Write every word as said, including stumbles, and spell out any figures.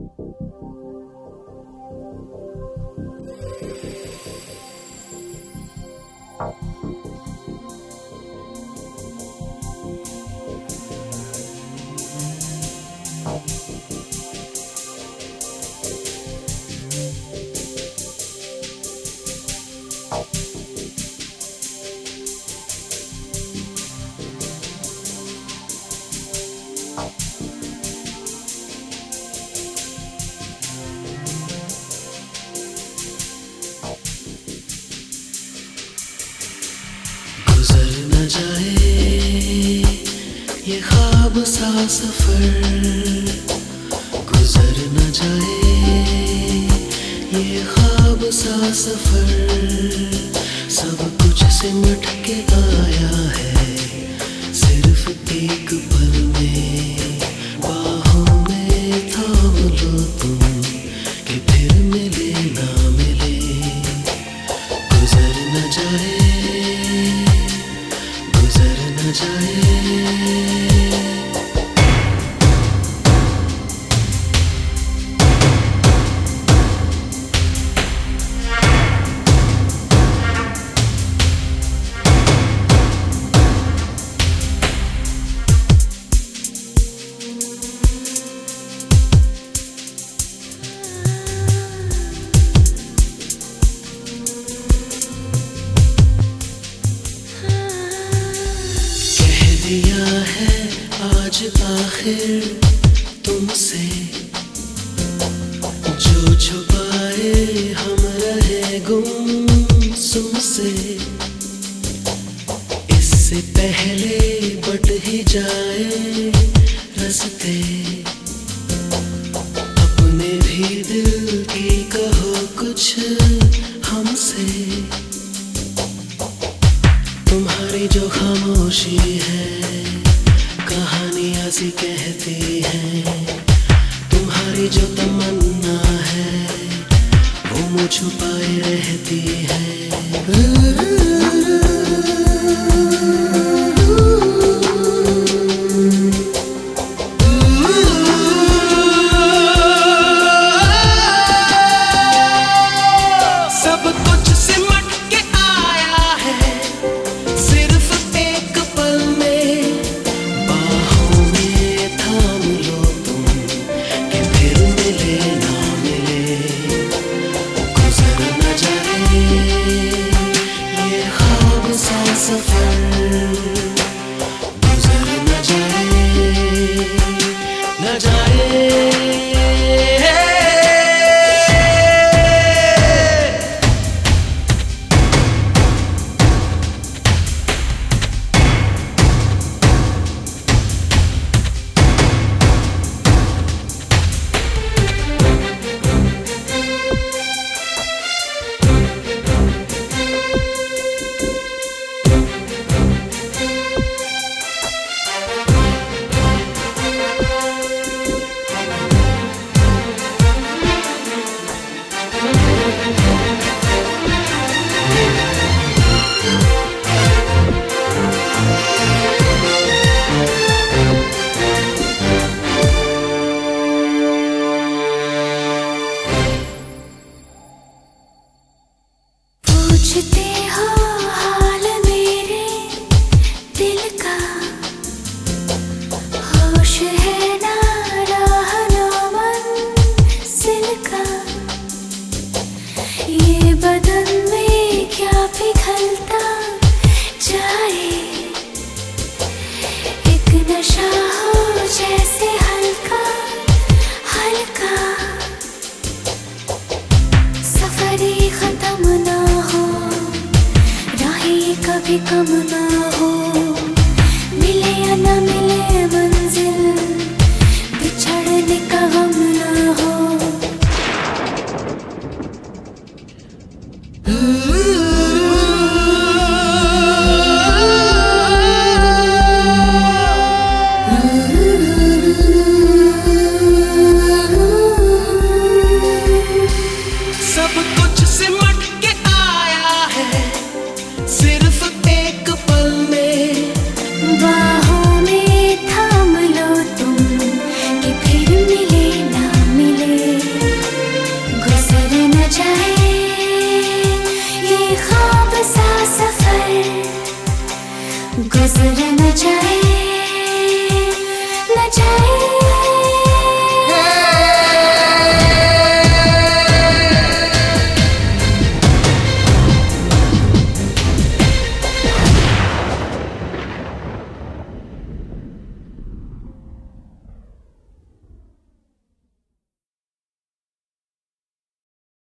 जाए ये ख्वाब सा सफर, गुजर न जाए ये ख्वाब सा सफर। सब कुछ सिमट के आया है सिर्फ एक पल में, बाहों में थाम लो तुम कि फिर मिले ना मिले। गुजर न जाए जाए दिया है आज आखिर तुमसे, जो छुपाए हम रहे गुमसुम से। इससे पहले बट ही जाए रास्ते, अपने भी दिल की कहो कुछ हमसे। तुम्हारी जो खामोशी है कहानियाँ सी कहती है, तुम्हारी जो तमन्ना है वो मुझ छुपाए रहती है। पूछते हो हाल मेरे दिल का, होश है ना राह ना मंजिल का। ये बदन में क्या पिघलता जाए, एक नशा हो जैसे हल्का हल्का। सफर खत्म ना हो, राहें कभी कम ना